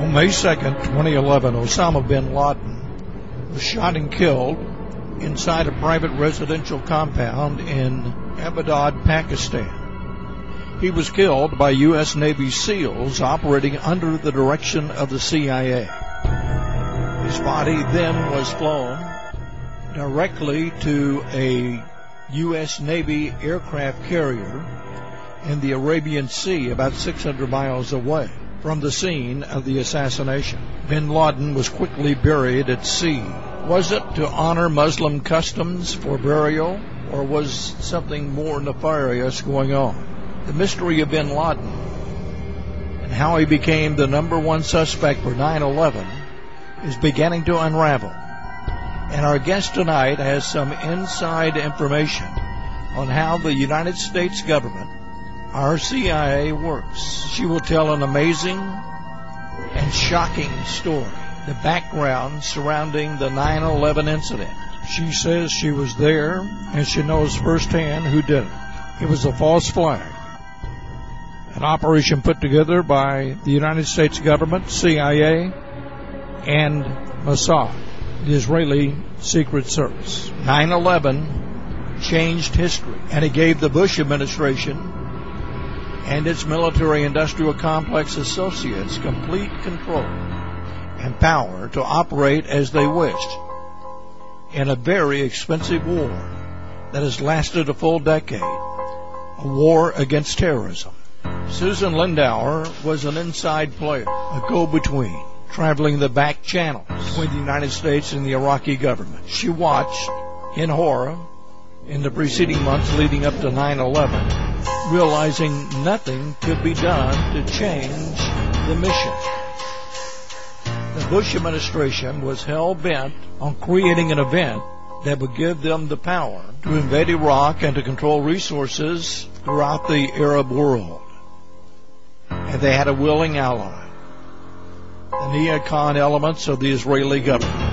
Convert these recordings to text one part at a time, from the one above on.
On May 2nd, 2011, Osama bin Laden was shot and killed inside a private residential compound in Abbottabad, Pakistan. He was killed by U.S. Navy SEALs operating under the direction of the CIA. His body then was flown directly to a U.S. Navy aircraft carrier in the Arabian Sea about 600 miles away from the scene of the assassination. Bin Laden was quickly buried at sea. Was it to honor Muslim customs for burial, or was something more nefarious going on? The mystery of Bin Laden and how he became the number one suspect for 9/11 is beginning to unravel. And our guest tonight has some inside information on how the United States government, our CIA, works. She will tell an amazing and shocking story, the background surrounding the 9/11 incident. She says she was there and she knows firsthand who did it. It was a false flag, an operation put together by the United States government, CIA, and Mossad, the Israeli Secret Service. 9/11 changed history, and it gave the Bush administration and its military-industrial complex associates complete control and power to operate as they wished in a very expensive war that has lasted a full decade, a war against terrorism. Susan Lindauer was an inside player, a go-between, traveling the back channels between the United States and the Iraqi government. She watched in horror in the preceding months leading up to 9/11, realizing nothing could be done to change the mission. The Bush administration was hell-bent on creating an event that would give them the power to invade Iraq and to control resources throughout the Arab world. And they had a willing ally, the neocon elements of the Israeli government.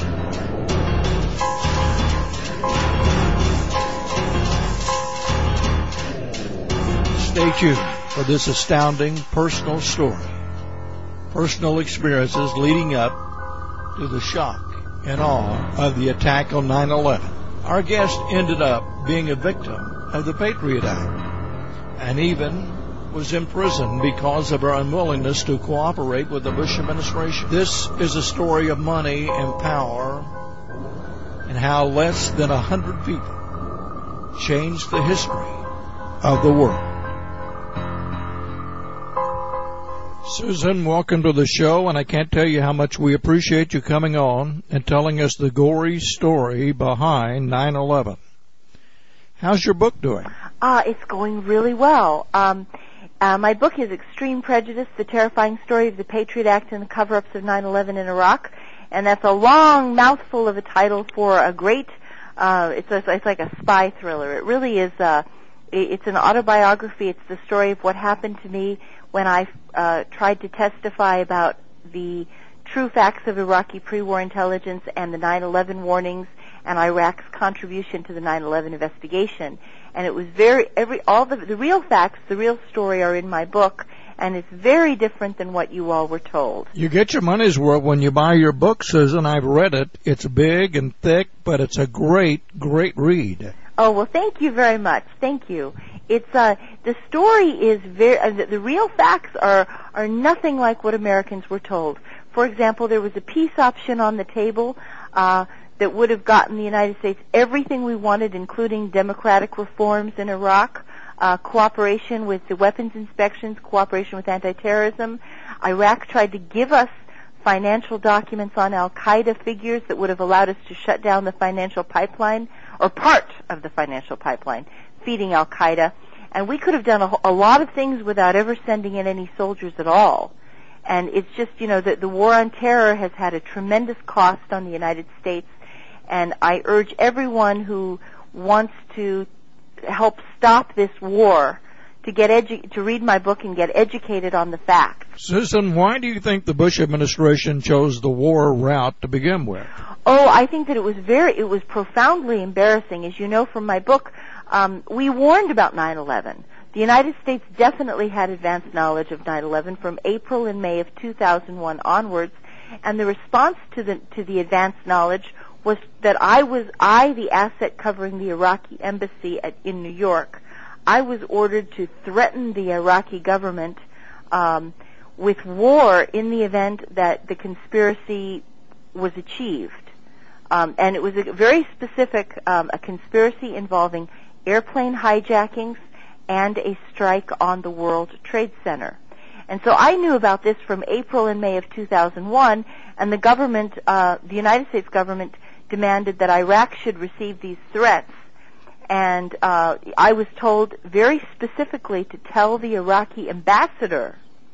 Stay tuned for this astounding personal story, personal experiences leading up to the shock and awe of the attack on 9/11. Our guest ended up being a victim of the Patriot Act and even was imprisoned because of her unwillingness to cooperate with the Bush administration. This is a story of money and power and how less than 100 people changed the history of the world. Susan, welcome to the show, and I can't tell you how much we appreciate you coming on and telling us the gory story behind 9/11. How's your book doing? It's going really well. My book is Extreme Prejudice, The Terrifying Story of the Patriot Act and the Cover-Ups of 9/11 in Iraq. And that's a long mouthful of a title for a great, it's like a spy thriller. It really is, it's an autobiography. It's the story of what happened to me when I tried to testify about the true facts of Iraqi pre-war intelligence and the 9/11 warnings and Iraq's contribution to the 9/11 investigation. And it was all the real facts, the real story are in my book, and it's very different than what you all were told. You get your money's worth when you buy your book, Susan. I've read it. It's big and thick, but it's a great, great read. Oh, well, thank you very much. Thank you. It's the story is the real facts are nothing like what Americans were told. For example, there was a peace option on the table that would have gotten the United States everything we wanted, including democratic reforms in Iraq, cooperation with the weapons inspections, cooperation with anti-terrorism. Iraq tried to give us financial documents on al-Qaeda figures that would have allowed us to shut down the financial pipeline, or part of the financial pipeline, feeding al-Qaeda. And we could have done a lot of things without ever sending in any soldiers at all. And it's just, the war on terror has had a tremendous cost on the United States. And I urge everyone who wants to help stop this war to read my book and get educated on the facts. Susan, why do you think the Bush administration chose the war route to begin with? Oh, I think that it was profoundly embarrassing. As you know from my book, we warned about 9/11. The United States definitely had advanced knowledge of 9/11 from April and May of 2001 onwards, and the response to the advanced knowledge was that I, the asset covering the Iraqi embassy in New York, I was ordered to threaten the Iraqi government with war in the event that the conspiracy was achieved. And it was a very specific, a conspiracy involving airplane hijackings and a strike on the World Trade Center. And so I knew about this from April and May of 2001, and the government, the United States government, demanded that Iraq should receive these threats. And I was told very specifically to tell the Iraqi ambassador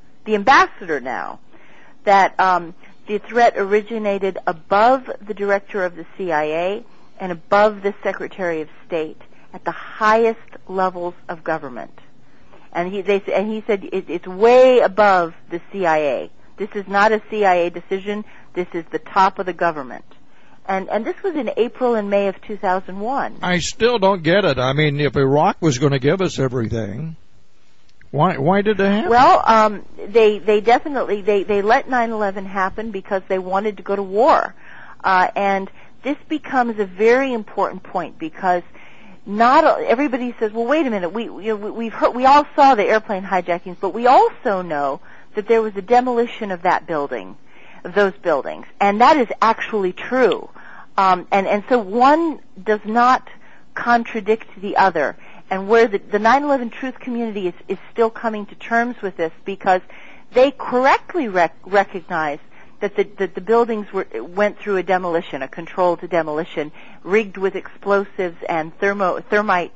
now, that the threat originated above the director of the CIA and above the Secretary of State at the highest levels of government. And he said it's way above the CIA. This is not a CIA decision. This is the top of the government. And this was in April and May of 2001. I still don't get it. I mean, if Iraq was going to give us everything, why did they happen? Well, they definitely they let 9/11 happen because they wanted to go to war, and this becomes a very important point because not everybody says, well, wait a minute, we all saw the airplane hijackings, but we also know that there was a demolition of those buildings, and that is actually true, and so one does not contradict the other. And where the 9/11 truth community is still coming to terms with this because they correctly recognize that the buildings went through a demolition, a controlled demolition, rigged with explosives and thermite,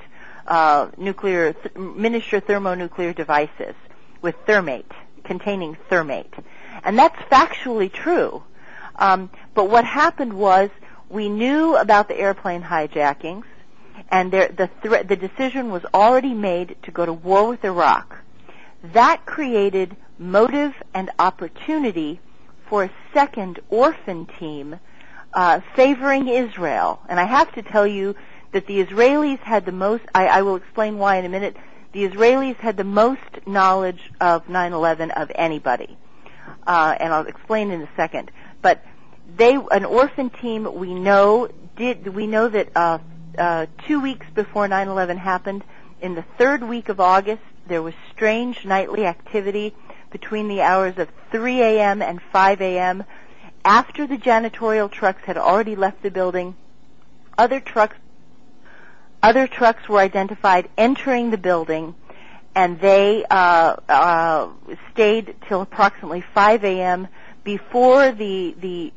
miniature thermonuclear devices with containing thermate. And that's factually true. But what happened was we knew about the airplane hijackings, and the decision was already made to go to war with Iraq. That created motive and opportunity for a second orphan team favoring Israel. And I have to tell you that the Israelis had the most, I will explain why in a minute, the Israelis had the most knowledge of 9/11 of anybody. And I'll explain in a second. But an orphan team we know that 2 weeks before 9/11 happened, in the third week of August, there was strange nightly activity between the hours of 3 a.m. and 5 a.m. After the janitorial trucks had already left the building, other trucks were identified entering the building, and they stayed till approximately 5 a.m. before the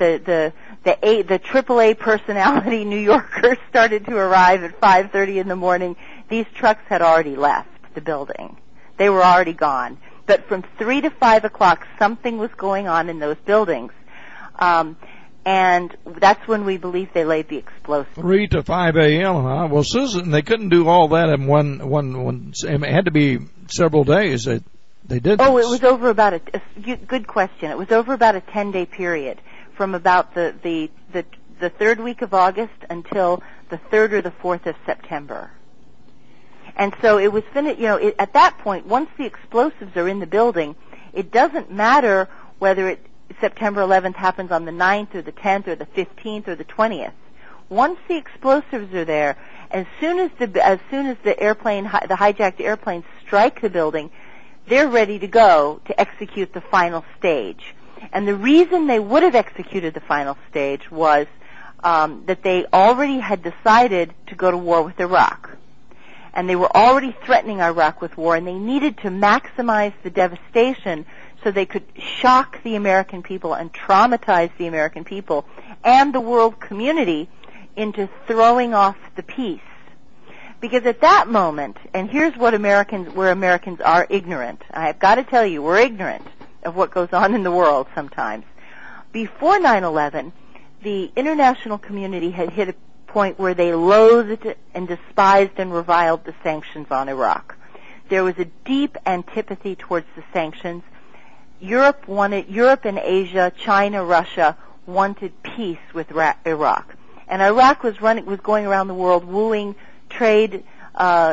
AAA personality New Yorkers started to arrive at 5:30 in the morning. These trucks had already left the building. They were already gone. But from 3 to 5 o'clock, something was going on in those buildings. And that's when we believe they laid the explosives. 3 to 5 a.m., huh? Well, Susan, they couldn't do all that in one. It had to be several days. They did. Oh, it was over about good question. It was over about a 10-day period, from about the third week of August until the 3rd or the 4th of September. And so it was finished. At that point, once the explosives are in the building, it doesn't matter whether September 11th happens on the 9th or the 10th or the 15th or the 20th. Once the explosives are there, as soon as the hijacked airplanes strike the building, they're ready to go to execute the final stage. And the reason they would have executed the final stage was that they already had decided to go to war with Iraq. And they were already threatening Iraq with war, and they needed to maximize the devastation so they could shock the American people and traumatize the American people and the world community into throwing off the peace. Because at that moment, and here's where Americans are ignorant. I've got to tell you, we're ignorant of what goes on in the world sometimes. Before 9/11, the international community had hit a point where they loathed and despised and reviled the sanctions on Iraq. There was a deep antipathy towards the sanctions. Europe and Asia, China, Russia wanted peace with Iraq. And Iraq was going around the world wooing trade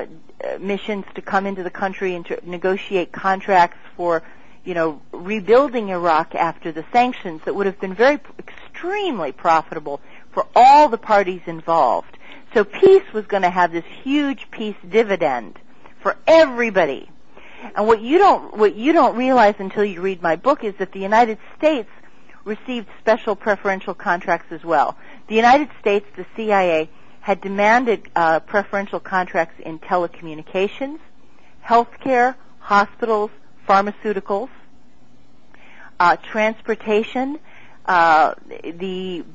missions to come into the country and to negotiate contracts for, rebuilding Iraq after the sanctions that would have been extremely profitable for all the parties involved. So peace was going to have this huge peace dividend for everybody. And what you don't realize until you read my book is that the United States received special preferential contracts as well. The United States, the CIA, had demanded preferential contracts in telecommunications, healthcare, hospitals, pharmaceuticals, transportation. The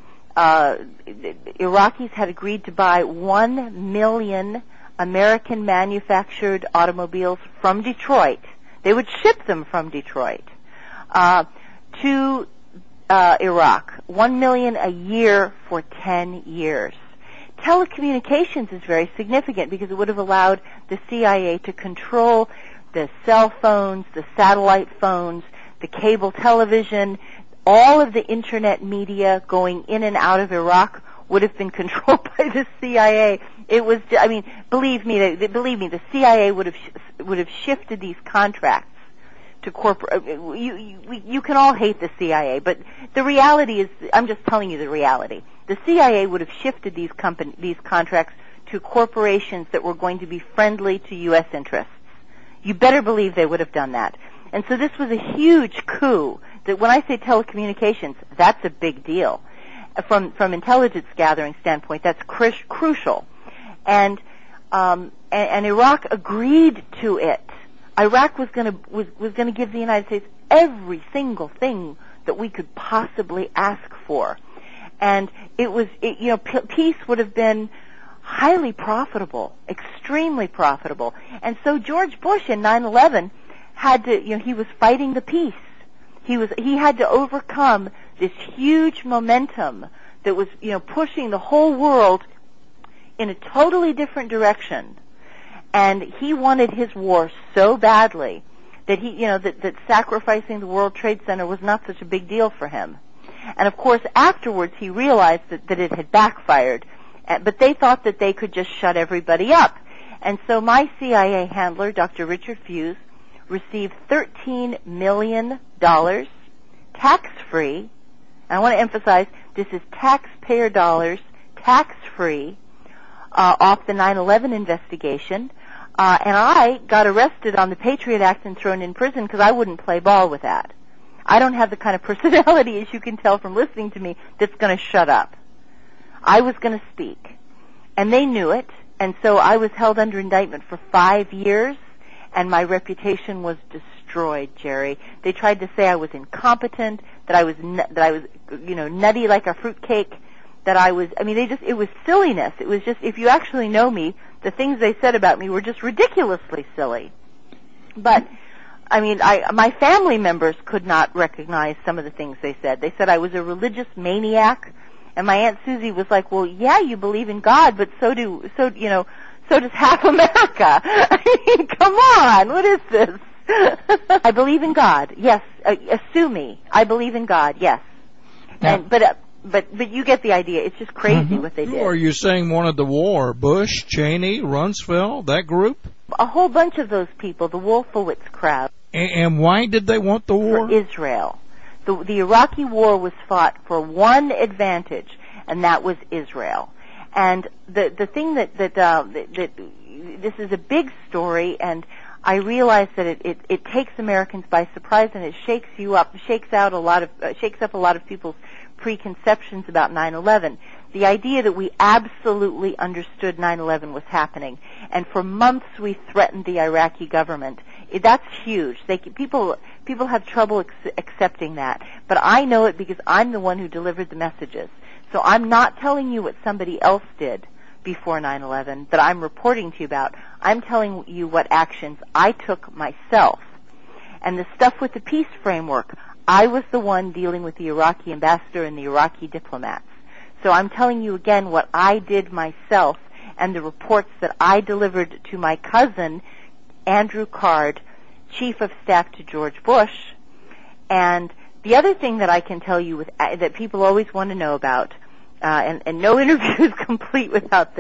Iraqis had agreed to buy 1 million American manufactured automobiles from Detroit. They would ship them from Detroit to Iraq. 1 million a year for 10 years. Telecommunications is very significant because it would have allowed the CIA to control the cell phones, the satellite phones, the cable television, all of the internet media going in and out of Iraq would have been controlled by the CIA. It was, believe me, the CIA would have shifted these contracts to corporate. You can all hate the CIA, but the reality is, I'm just telling you the reality. The CIA would have shifted these contracts to corporations that were going to be friendly to U.S. interests. You better believe they would have done that. And so this was a huge coup. That when I say telecommunications, that's a big deal. From intelligence gathering standpoint, that's crucial. And Iraq agreed to it. Iraq was going to give the United States every single thing that we could possibly ask for. And peace would have been highly profitable, extremely profitable. And so George Bush in 9/11 had to, he was fighting the peace. He had to overcome this huge momentum that was, pushing the whole world in a totally different direction. And he wanted his war so badly that that sacrificing the World Trade Center was not such a big deal for him. And of course, afterwards, he realized that it had backfired. But they thought that they could just shut everybody up. And so my CIA handler, Dr. Richard Fuse, received $13 million tax-free. And I want to emphasize, this is taxpayer dollars, tax-free, off the 9/11 investigation. And I got arrested on the Patriot Act and thrown in prison because I wouldn't play ball with that. I don't have the kind of personality, as you can tell from listening to me, that's going to shut up. I was going to speak. And they knew it. And so I was held under indictment for 5 years, and my reputation was destroyed, Jerry. They tried to say I was incompetent, that I was nutty like a fruitcake, that it was silliness. It was just, if you actually know me, the things they said about me were just ridiculously silly. But my family members could not recognize some of the things they said. They said I was a religious maniac, and my Aunt Susie was like, "Well, yeah, you believe in God, but so does half America." Come on, what is this? I believe in God. Yes, sue me. I believe in God. Yes, now, but you get the idea. It's just crazy what they did. Who are you saying wanted the war? Bush, Cheney, Rumsfeld, that group? A whole bunch of those people, the Wolfowitz crowd. And why did they want the war? For Israel. The Iraqi war was fought for one advantage, and that was Israel. And the thing that this is a big story, and I realize that it takes Americans by surprise, and it shakes up a lot of people's preconceptions about 9/11. The idea that we absolutely understood 9/11 was happening, and for months we threatened the Iraqi government. That's huge. People have trouble accepting that, but I know it because I'm the one who delivered the messages. So I'm not telling you what somebody else did before 9/11 that I'm reporting to you about. I'm telling you what actions I took myself. And the stuff with the peace framework, I was the one dealing with the Iraqi ambassador and the Iraqi diplomats. So I'm telling you again what I did myself and the reports that I delivered to my cousin, Andrew Card, Chief of Staff to George Bush. And the other thing that I can tell you that people always want to know about, and no interview is complete without this,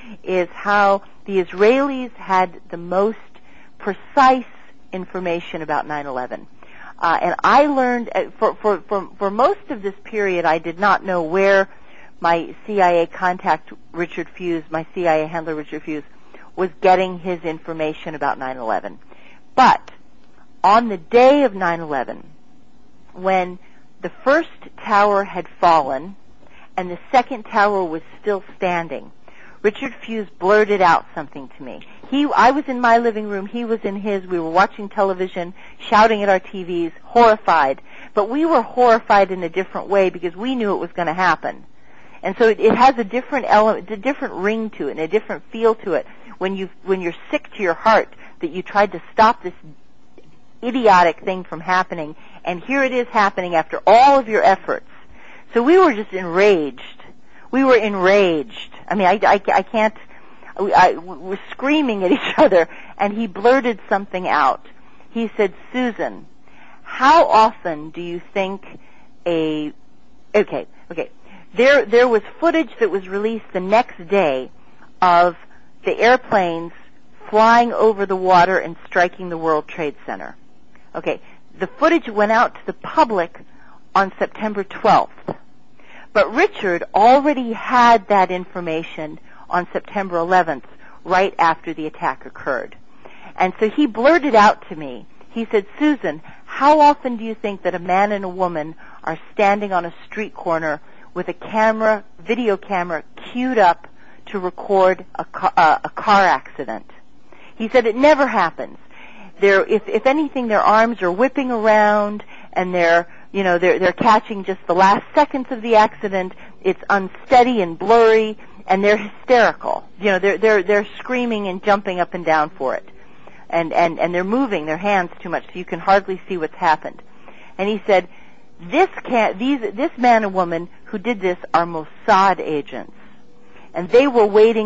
is how the Israelis had the most precise information about 9/11. And I learned, for most of this period, I did not know where my CIA contact, Richard Fuse, my CIA handler, Richard Fuse, was getting his information about 9/11. But on the day of 9/11, when the first tower had fallen and the second tower was still standing, Richard Fuse blurted out something to me. I was in my living room, he was in his, we were watching television, shouting at our TVs, horrified. But we were horrified in a different way because we knew it was going to happen. And so it has a different element, a different ring to it, and a different feel to it when you're sick to your heart that you tried to stop this idiotic thing from happening, and here it is happening after all of your efforts. So we were just enraged. We were enraged. I mean, I can't. We were screaming at each other, and he blurted something out. He said, "Susan, how often do you think okay. There was footage that was released the next day of the airplanes flying over the water and striking the World Trade Center. Okay, the footage went out to the public on September 12th. But Richard already had that information on September 11th, right after the attack occurred. And so he blurted out to me, he said, "Susan, how often do you think that a man and a woman are standing on a street corner with a video camera queued up to record a car accident?" He said, "It never happens. If anything, their arms are whipping around and they're catching just the last seconds of the accident. It's unsteady and blurry, and they're hysterical. They're screaming and jumping up and down for it, and they're moving their hands too much, so you can hardly see what's happened." And he said, this man and woman who did this are Mossad agents, and they were waiting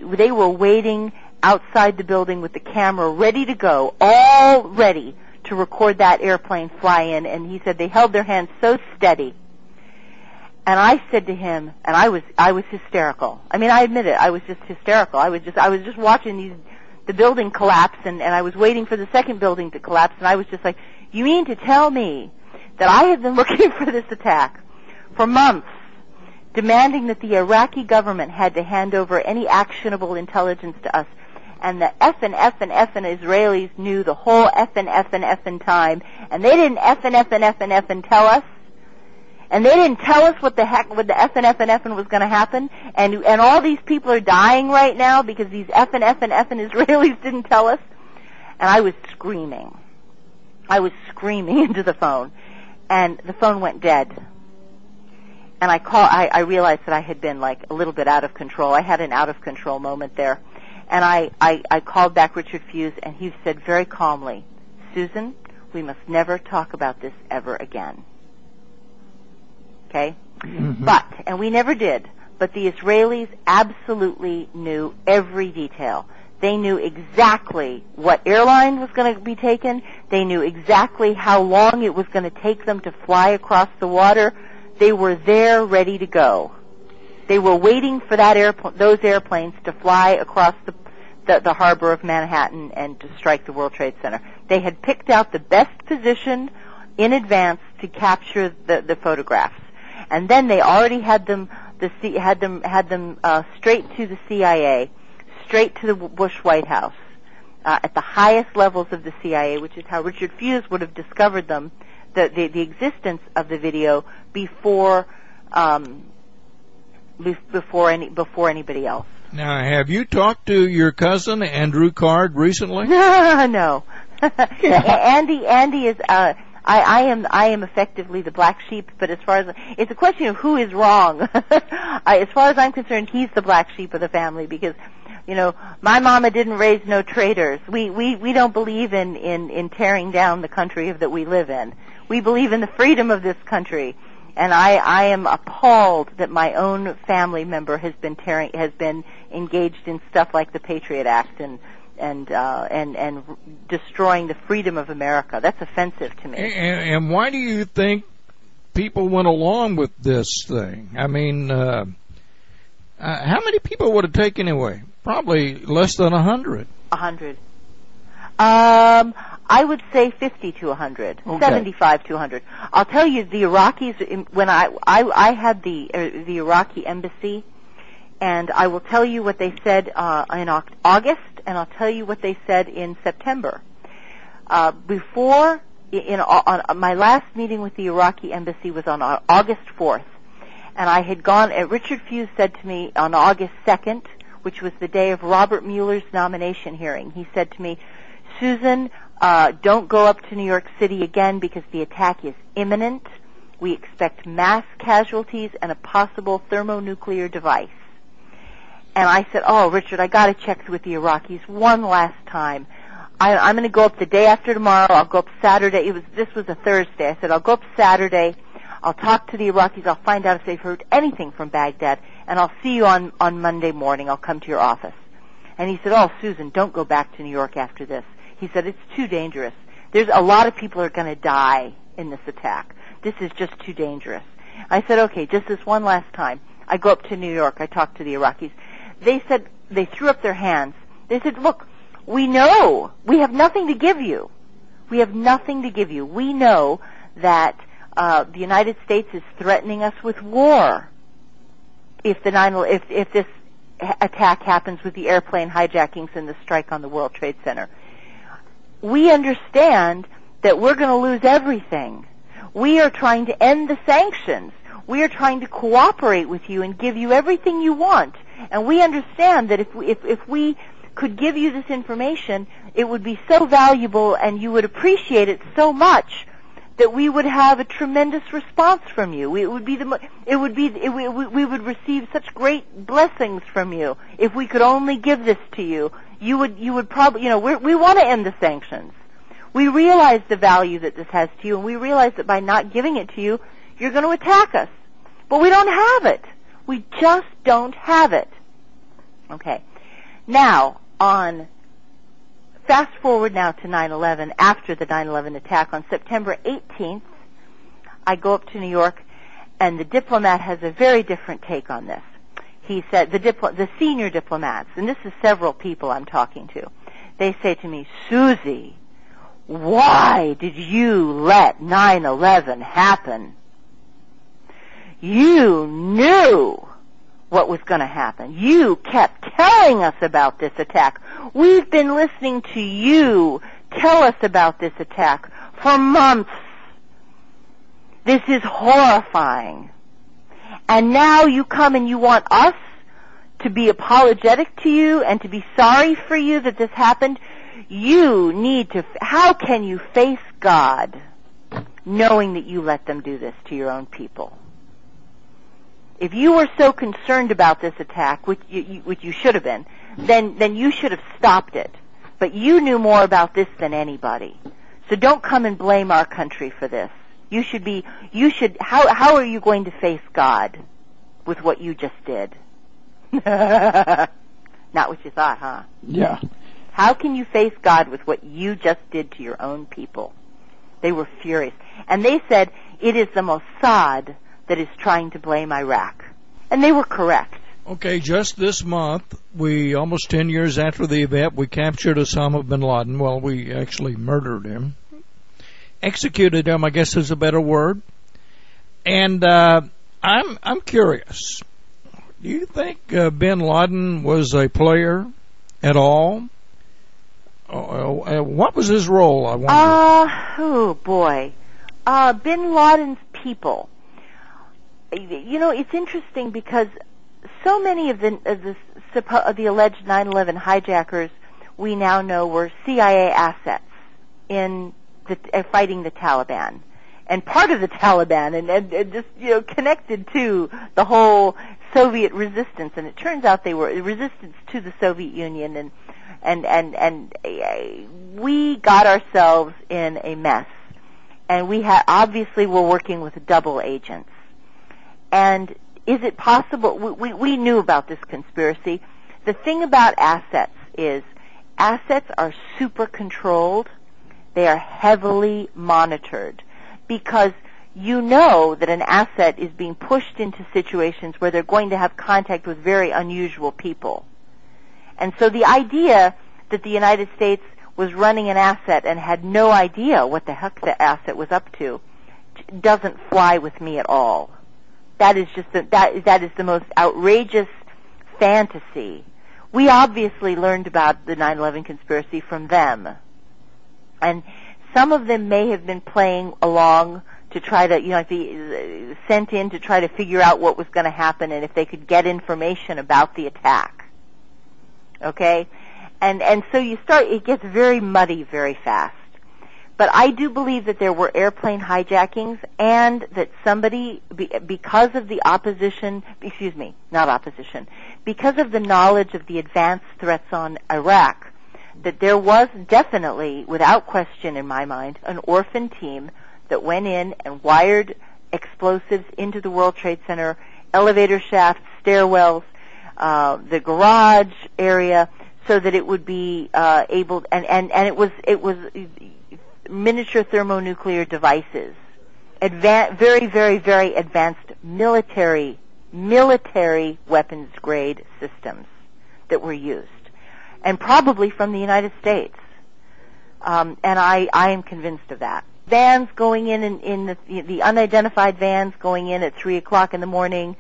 outside the building with the camera ready to go, all ready to record that airplane fly in. And he said they held their hands so steady. And I said to him, and I was hysterical. I mean, I admit it, I was just hysterical. I was just watching the building collapse, and I was waiting for the second building to collapse, and I was just like, "You mean to tell me that I have been looking for this attack for months, demanding that the Iraqi government had to hand over any actionable intelligence to us, and the effing Israelis knew the whole effing time, and they didn't effing tell us, and they didn't tell us what the effing was going to happen, and all these people are dying right now because these effing Israelis didn't tell us." And I was screaming. I was screaming into the phone, and the phone went dead. And I realized that I had been like a little bit out of control. I had an out of control moment there. And I called back Richard Fuse, and he said very calmly, "Susan, we must never talk about this ever again." Okay? Mm-hmm. And we never did, but the Israelis absolutely knew every detail. They knew exactly what airline was going to be taken. They knew exactly how long it was going to take them to fly across the water. They were there ready to go. They were waiting for those airplanes to fly across the harbor of Manhattan and to strike the World Trade Center. They had picked out the best position in advance to capture the photographs, and then they already had them straight to the CIA, straight to the Bush White House, at the highest levels of the CIA, which is how Richard Fuse would have discovered them, the existence of the video before anybody else. Now, have you talked to your cousin Andrew Card recently? No. Andy is. I am effectively the black sheep, but as far as it's a question of who is wrong. As far as I'm concerned, he's the black sheep of the family because, my mama didn't raise no traitors. We don't believe in tearing down the country that we live in. We believe in the freedom of this country. And I am appalled that my own family member has been engaged in stuff like the Patriot Act and destroying the freedom of America. That's offensive to me. And why do you think people went along with this thing? I mean, How many people would it take anyway? Probably less than 100. 100. I would say 50 to 100, okay. 75 to 100. I'll tell you, the Iraqis, when I had the Iraqi embassy, and I will tell you what they said in August, and I'll tell you what they said in September. On my last meeting with the Iraqi embassy was on August 4th, and I had gone, Richard Fuse said to me on August 2nd, which was the day of Robert Mueller's nomination hearing, he said to me, Susan, don't go up to New York City again because the attack is imminent. We expect mass casualties and a possible thermonuclear device. And I said, oh, Richard, I got to check with the Iraqis one last time. I'm going to go up the day after tomorrow. I'll go up Saturday. This was a Thursday. I said, I'll go up Saturday. I'll talk to the Iraqis. I'll find out if they've heard anything from Baghdad, and I'll see you on Monday morning. I'll come to your office. And he said, oh, Susan, don't go back to New York after this. He said, it's too dangerous. There's a lot of people are going to die in this attack. This is just too dangerous. I said, okay, just this one last time. I go up to New York. I talk to the Iraqis. They said, they threw up their hands. They said, look, we know. We have nothing to give you. We have nothing to give you. We know that the United States is threatening us with war if this attack happens with the airplane hijackings and the strike on the World Trade Center. We understand that we're going to lose everything. We are trying to end the sanctions. We are trying to cooperate with you and give you everything you want. And we understand that if we could give you this information, it would be so valuable and you would appreciate it so much that we would have a tremendous response from you. We would receive such great blessings from you if we could only give this to you. You would probably, we want to end the sanctions. We realize the value that this has to you, and we realize that by not giving it to you, you're going to attack us. But we don't have it. We just don't have it. Okay. Now, fast forward now to 9/11, after the 9/11 attack, on September 18th, I go up to New York, and the diplomat has a very different take on this. He said, the senior diplomats, and this is several people I'm talking to, they say to me, Susie, why did you let 9/11 happen? You knew what was going to happen. You kept telling us about this attack. We've been listening to you tell us about this attack for months. This is horrifying. And now you come and you want us to be apologetic to you and to be sorry for you that this happened. You need to, how can you face God knowing that you let them do this to your own people? If you were so concerned about this attack, which you should have been, then you should have stopped it. But you knew more about this than anybody. So don't come and blame our country for this. How are you going to face God with what you just did? Not what you thought, huh? Yeah. How can you face God with what you just did to your own people? They were furious. And they said, it is the Mossad that is trying to blame Iraq. And they were correct. Okay, just this month, almost 10 years after the event, we captured Osama bin Laden. Well, we actually murdered him. Executed him, I guess is a better word. And I'm curious. Do you think bin Laden was a player at all? What was his role, I wonder? Oh, boy. Bin Laden's people. It's interesting because so many of the alleged 9/11 hijackers we now know were CIA assets in fighting the Taliban, and part of the Taliban, and just connected to the whole Soviet resistance. And it turns out they were resistance to the Soviet Union, and we got ourselves in a mess, and obviously we're working with double agents. And is it possible? We knew about this conspiracy. The thing about assets is assets are super controlled. They are heavily monitored because you know that an asset is being pushed into situations where they're going to have contact with very unusual people. And so the idea that the United States was running an asset and had no idea what the heck the asset was up to doesn't fly with me at all. That is just that is the most outrageous fantasy. We obviously learned about the 9/11 conspiracy from them. And some of them may have been playing along to try to, sent in to try to figure out what was going to happen and if they could get information about the attack. Okay? And so it gets very muddy very fast. But I do believe that there were airplane hijackings and that somebody, because of the because of the knowledge of the advanced threats on Iraq, that there was definitely, without question in my mind, an orphan team that went in and wired explosives into the World Trade Center, elevator shafts, stairwells, the garage area, so that it would be able, and it was miniature thermonuclear devices, very, very, very advanced military weapons grade systems that were used, and probably from the United States. And I am convinced of that. Vans going in the unidentified vans going in at 3:00 in the morning.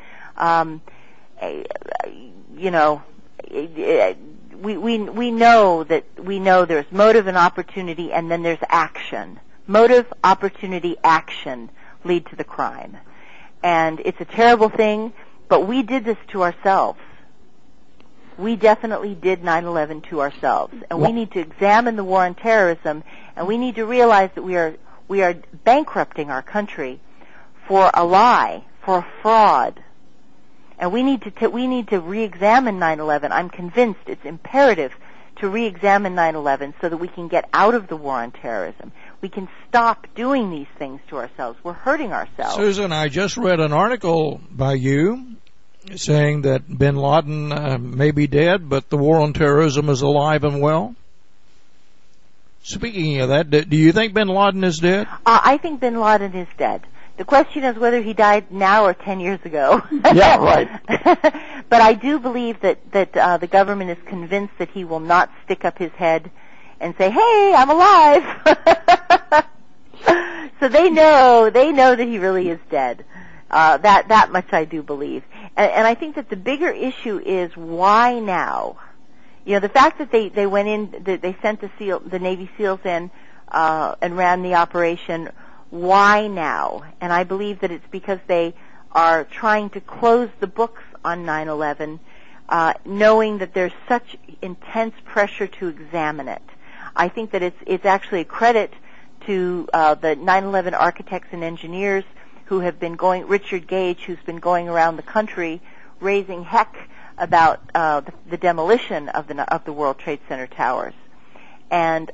We know there's motive and opportunity, and then there's action. Motive, opportunity, action lead to the crime. And it's a terrible thing, but we did this to ourselves. We definitely did 9/11 to ourselves. And we need to examine the war on terrorism, and we need to realize that we are bankrupting our country for a lie, for a fraud. And we need to re-examine 9/11. I'm convinced it's imperative to re-examine 9/11 so that we can get out of the war on terrorism. We can stop doing these things to ourselves. We're hurting ourselves. Susan, I just read an article by you saying that bin Laden may be dead, but the war on terrorism is alive and well. Speaking of that, do you think bin Laden is dead? I think bin Laden is dead. The question is whether he died now or 10 years ago. Yeah, right. But I do believe that the government is convinced that he will not stick up his head and say, "Hey, I'm alive." So they know that he really is dead. That much I do believe. And I think that the bigger issue is why now? The fact that they went in, that they sent the Navy SEALs in and ran the operation. Why now? And I believe that it's because they are trying to close the books on 9/11, knowing that there's such intense pressure to examine it. I think that it's actually a credit to the 9/11 architects and engineers who have been going, Richard Gage, who's been going around the country raising heck about the demolition of the World Trade Center towers. And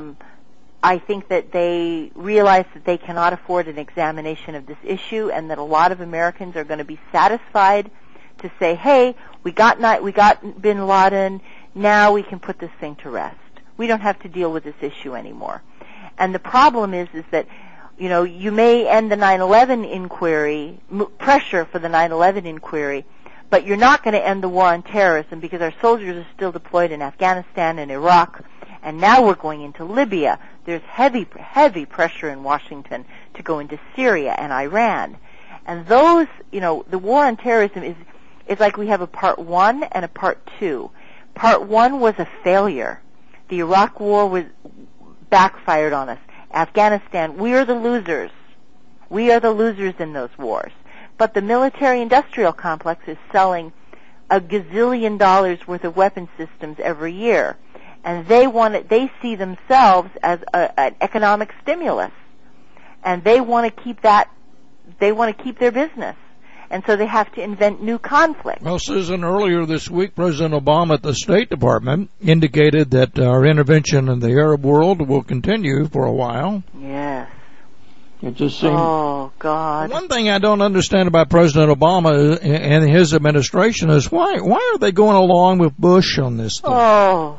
I think that they realize that they cannot afford an examination of this issue, and that a lot of Americans are going to be satisfied to say, "Hey, we got bin Laden. Now we can put this thing to rest. We don't have to deal with this issue anymore." And the problem is that you may end the 9/11 inquiry, pressure for the 9/11 inquiry, but you're not going to end the war on terrorism because our soldiers are still deployed in Afghanistan and Iraq. And now we're going into Libya. There's heavy pressure in Washington to go into Syria and Iran. And those, the war on terrorism is like we have a part 1 and a part 2. Part 1 was a failure. The Iraq war was backfired on us. Afghanistan, we are the losers. We are the losers in those wars. But the military-industrial complex is selling $1 gazillion worth of weapon systems every year. And they see themselves as an economic stimulus, and they want to keep their business, and so they have to invent new conflicts. Well, Susan, earlier this week, President Obama at the State Department indicated that our intervention in the Arab world will continue for a while. Yes. It just seems. Oh, God. One thing I don't understand about President Obama and his administration is why are they going along with Bush on this thing? Oh.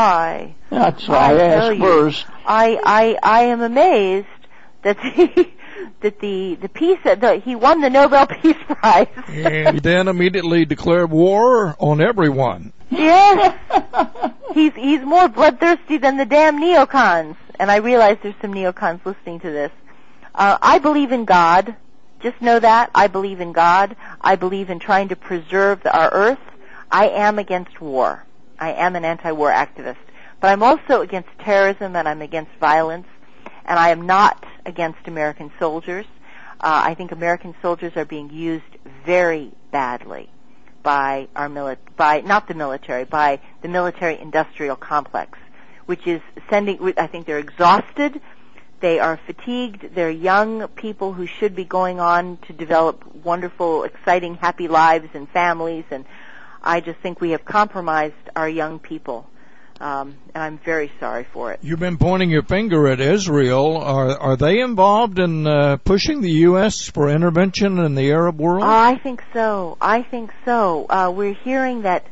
Why? That's why I asked first. I am amazed that that the peace he won the Nobel Peace Prize. And then immediately declared war on everyone. Yes. He's more bloodthirsty than the damn neocons. And I realize there's some neocons listening to this. I believe in God. Just know that. I believe in God. I believe in trying to preserve our earth. I am against war. I am an anti-war activist. But I'm also against terrorism, and I'm against violence. And I am not against American soldiers. I think American soldiers are being used very badly by our not the military, by the military-industrial complex, which is I think they're exhausted. They are fatigued. They're young people who should be going on to develop wonderful, exciting, happy lives and families, and I just think we have compromised our young people, and I'm very sorry for it. You've been pointing your finger at Israel. Are they involved in pushing the U.S. for intervention in the Arab world? I think so. We're hearing that,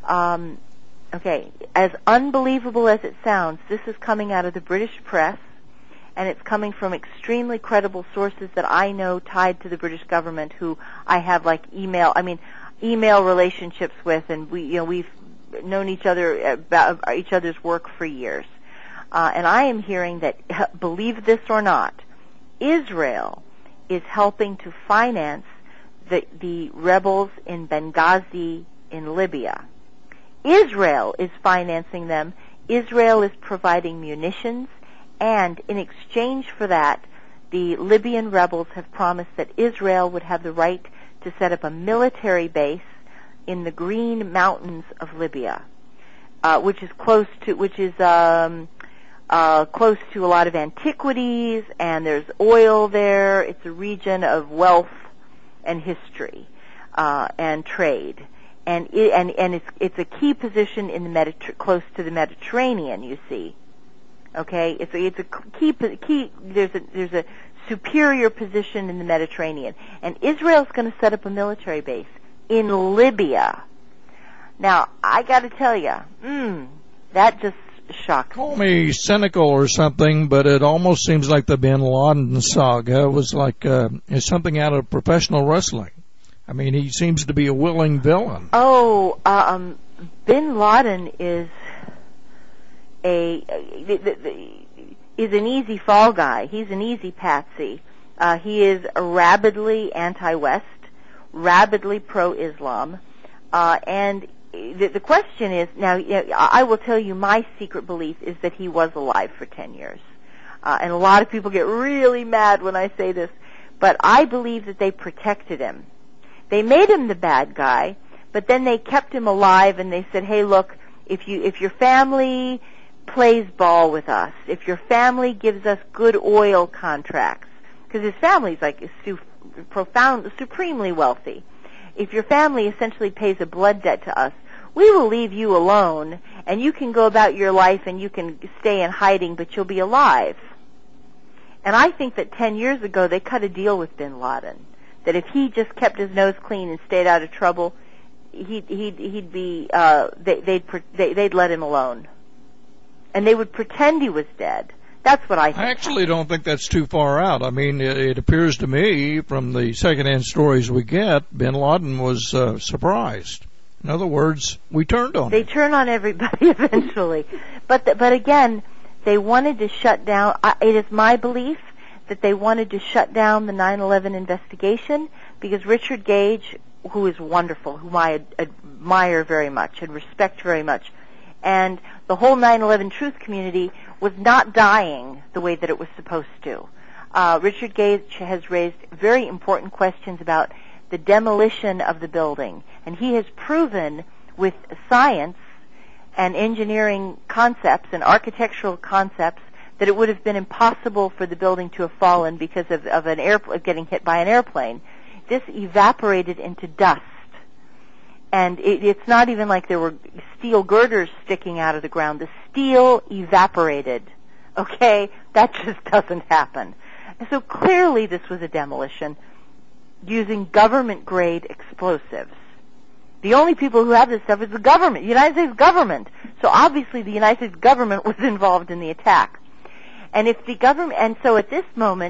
as unbelievable as it sounds, this is coming out of the British press, and it's coming from extremely credible sources that I know tied to the British government, who I have email relationships with, and we've known each other about each other's work for years. And I am hearing that, believe this or not, Israel is helping to finance the rebels in Benghazi in Libya. Israel is financing them. Israel is providing munitions, and in exchange for that, the Libyan rebels have promised that Israel would have the right to set up a military base in the Green Mountains of Libya, which is close to a lot of antiquities, and there's oil there. It's a region of wealth and history and trade, and it's a key position in the close to the Mediterranean. You see, okay, it's a key. There's a superior position in the Mediterranean, and Israel's going to set up a military base in Libya. Now, I got to tell you, that just shocked me. Call me cynical or something, but it almost seems like the Bin Laden saga was like it's something out of professional wrestling. I mean, he seems to be a willing villain. Oh, Bin Laden is an easy fall guy. He's an easy patsy. He is rabidly anti-West, rabidly pro-Islam, and the question is, now I will tell you my secret belief is that he was alive for 10 years. And a lot of people get really mad when I say this, but I believe that they protected him. They made him the bad guy, but then they kept him alive, and they said, hey, look, if your family plays ball with us, if your family gives us good oil contracts, because his family's supremely wealthy. If your family essentially pays a blood debt to us, we will leave you alone, and you can go about your life and you can stay in hiding, but you'll be alive. And I think that 10 years ago they cut a deal with Bin Laden, that if he just kept his nose clean and stayed out of trouble, they'd let him alone, and they would pretend he was dead. That's what I think. I actually don't think that's too far out. I mean, it appears to me from the secondhand stories we get, Bin Laden was surprised. In other words, we turned on him. They turn on everybody eventually. But again, they wanted to shut down. It is my belief that they wanted to shut down the 9/11 investigation because Richard Gage, who is wonderful, whom I admire very much and respect very much, and the whole 9/11 truth community was not dying the way that it was supposed to. Richard Gage has raised very important questions about the demolition of the building, and he has proven with science and engineering concepts and architectural concepts that it would have been impossible for the building to have fallen because of getting hit by an airplane. This evaporated into dust. And it's not even like there were steel girders sticking out of the ground. The steel evaporated. Okay? That just doesn't happen. And so clearly this was a demolition using government-grade explosives. The only people who have this stuff is the government, the United States government. So obviously the United States government was involved in the attack. And if the government, and so at this moment,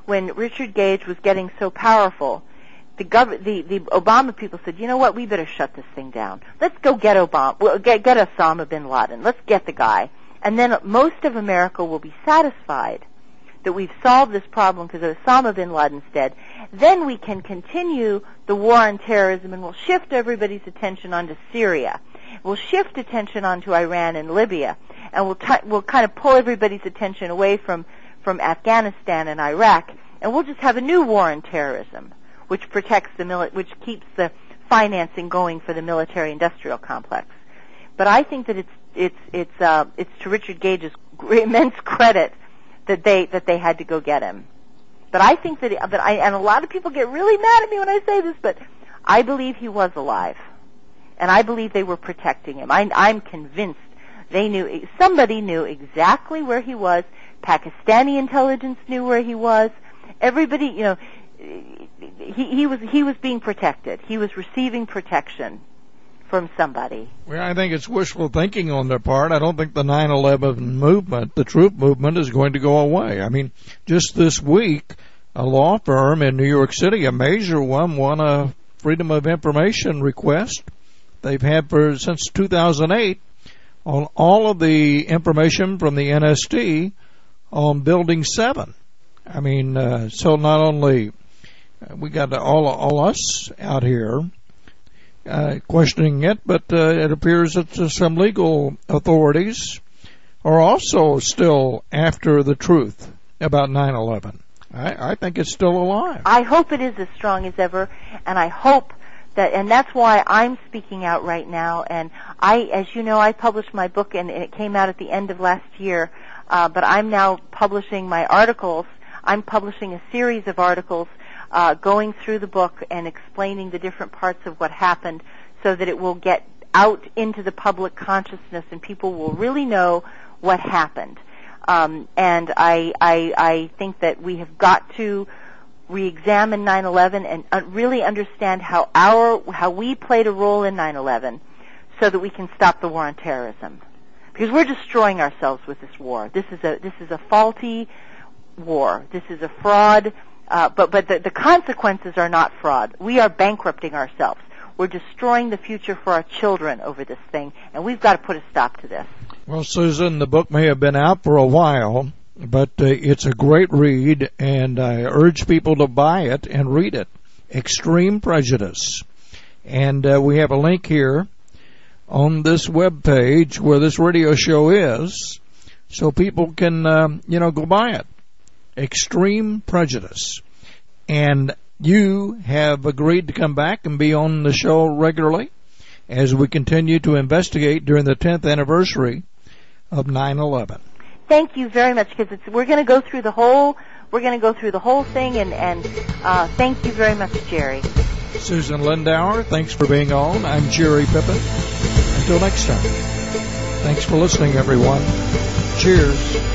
when Richard Gage was getting so powerful, the Obama people said, you know what, we better shut this thing down. Let's go get get Osama bin Laden. Let's get the guy. And then most of America will be satisfied that we've solved this problem because Osama bin Laden's dead. Then we can continue the war on terrorism, and we'll shift everybody's attention onto Syria. We'll shift attention onto Iran and Libya, and we'll kind of pull everybody's attention away from Afghanistan and Iraq, and we'll just have a new war on terrorism, which protects which keeps the financing going for the military-industrial complex. But I think that it's to Richard Gage's immense credit that they had to go get him. But I think and a lot of people get really mad at me when I say this, but I believe he was alive, and I believe they were protecting him. I'm convinced somebody knew exactly where he was. Pakistani intelligence knew where he was. Everybody, he was being protected. He was receiving protection from somebody. Well, I think it's wishful thinking on their part. I don't think the 9/11 movement, the truth movement, is going to go away. I mean, just this week, a law firm in New York City, a major one, won a Freedom of Information request. They've had since 2008 on all of the information from the NST on Building 7. I mean, so not only we got all us out here questioning it, but it appears that some legal authorities are also still after the truth about 9/11. I think it's still alive. I hope it is as strong as ever, and I hope and that's why I'm speaking out right now. And as you know, I published my book, and it came out at the end of last year, but I'm now publishing my articles. I'm publishing a series of articles going through the book and explaining the different parts of what happened so that it will get out into the public consciousness and people will really know what happened. And I think that we have got to re-examine 9/11 and really understand how we played a role in 9/11 so that we can stop the war on terrorism. Because we're destroying ourselves with this war. This is a faulty war. This is a fraud. But the consequences are not fraud. We are bankrupting ourselves. We're destroying the future for our children over this thing, and we've got to put a stop to this. Well, Susan, the book may have been out for a while, but it's a great read, and I urge people to buy it and read it. Extreme Prejudice. And we have a link here on this web page where this radio show is, so people can, go buy it. Extreme Prejudice. And you have agreed to come back and be on the show regularly as we continue to investigate during the 10th anniversary of 9/11. Thank you very much, because we're going to go through the whole thing, and thank you very much, Jerry. Susan Lindauer, thanks for being on. I'm Jerry Pippin. Until next time. Thanks for listening, everyone. Cheers.